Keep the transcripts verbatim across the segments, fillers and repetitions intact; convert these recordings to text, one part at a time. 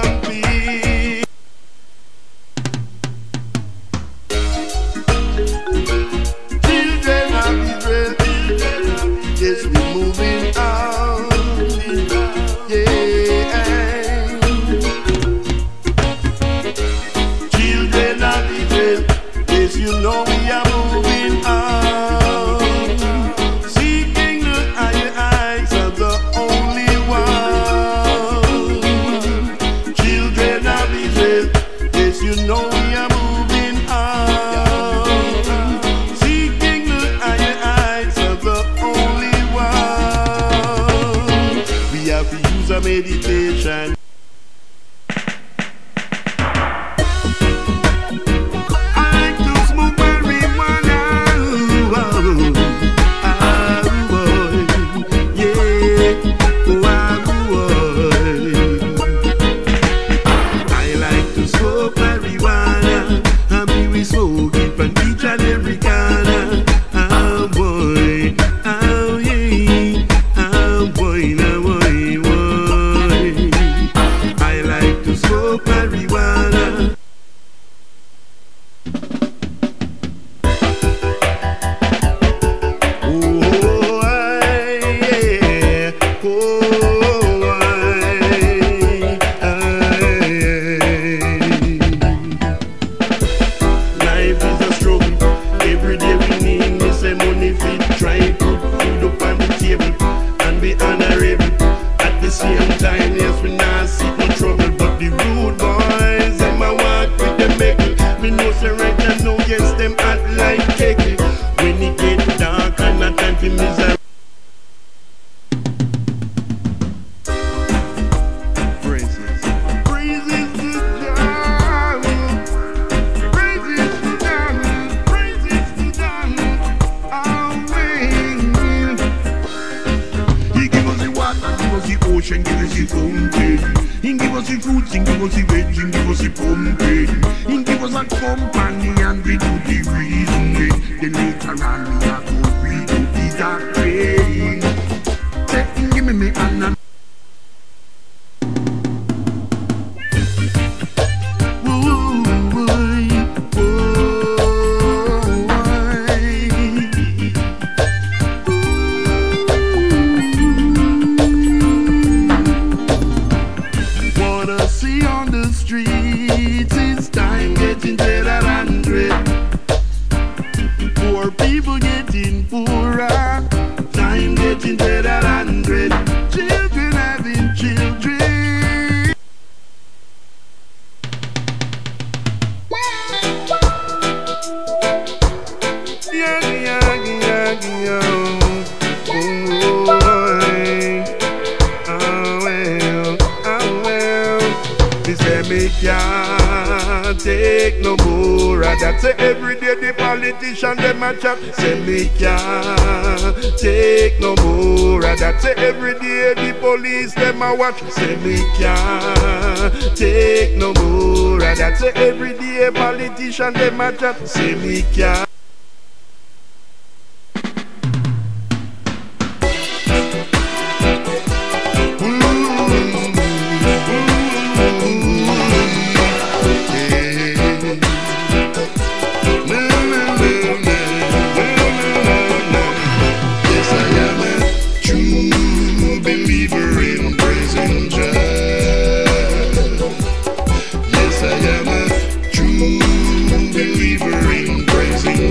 complete. Children of Israel, yes, we're moving on. Yeah. Children of Israel, yes, you know we are moving on. Seeking the higher heights of the only one. Children of Israel, yes, you know we are moving on. Seeking the higher heights of the only one. We have to use a meditation. I like to smoke marijuana. Oh, ah, boy. Yeah. Oh, ah, boy. I like to smoke marijuana. And me we smoke it from each and every corner. Ah, boy. Ah, yeah. Ah, boy. Nah, boy, boy. I like to smoke marijuana. Oh, yeah. Oh, life is a struggle. Every day we need me say money fit. Try and put food up on the table and be honorable. At the same time, yes, we not see no trouble. But the rude boys, them a walk with them metal. Me know say right now, yes, them act like cake. When it get dark and not time for misery. Praises. Praises to God. Praises to God. Praises to God. Amen. He give us the water, give us the ocean, give us the fountain. He give us the fruits, he give us the veg, he give us the pumpkin. He give us a company and we do the reasoning. Then later on we are going to read out the doctrine. Say, give me me and a wanna see on the streets, it's time getting to that hundred. Poor people getting poorer, time getting to that hundred. Children having children. Yeah, yeah, yeah, yeah. Oh, boy. Oh, well, oh, well. They say me can't take no more. That say every day the politician them a chat. Say me can't take no more. That say every day the police them a watch. Say me can't take no more. That say every day politician them a chat. Say me can't. Yes, I am a true believer in praising Jah. Yes, I am a true believer in praising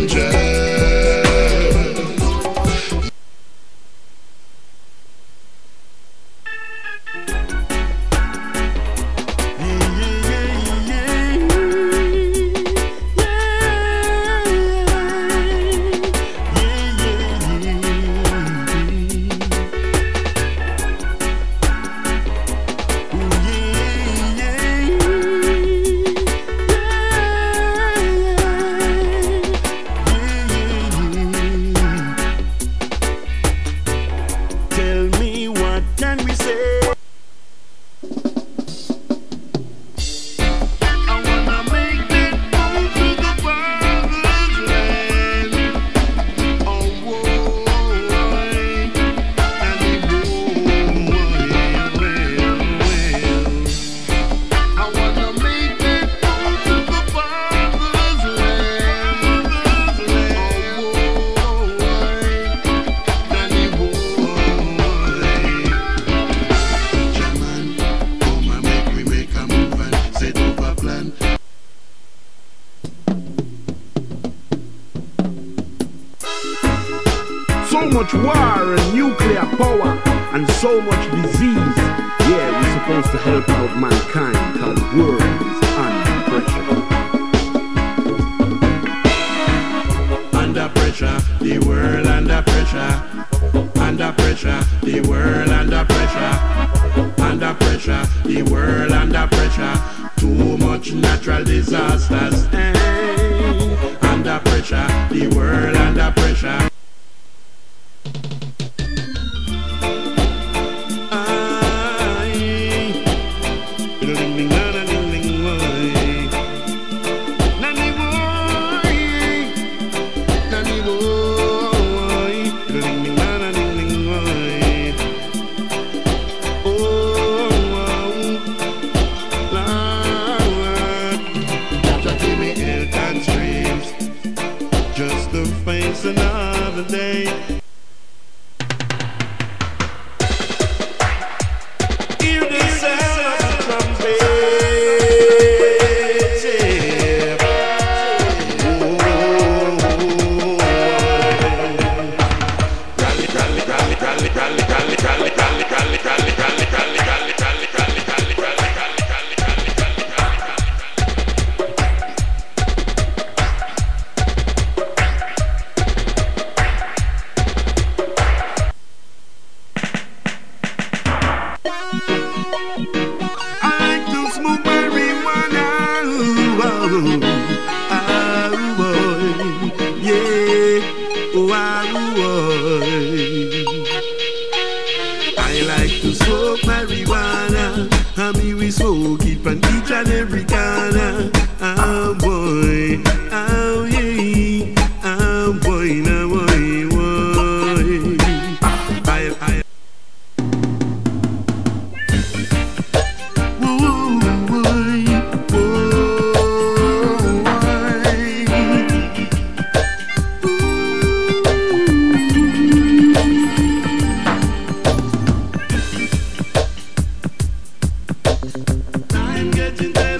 much war and nuclear power and so much disease. Yeah, we're supposed to help out mankind, cause the world is under pressure. Under pressure, the world under pressure. Under pressure, the world under pressure. Under pressure, the world under pressure. Too much natural disasters. Hey. Under pressure, the world under pressure. Another day. Hear the sound of the trumpet. Rally, rally, rally, rally, rally, rally, rally, rally, rally, rally, rally, rally, rally, rally, rally, rally, rally. Smoke it from each and every corner. Oh boy, oh yeah, oh boy, no boy, boy. I, I, woo, boy, I'm getting there.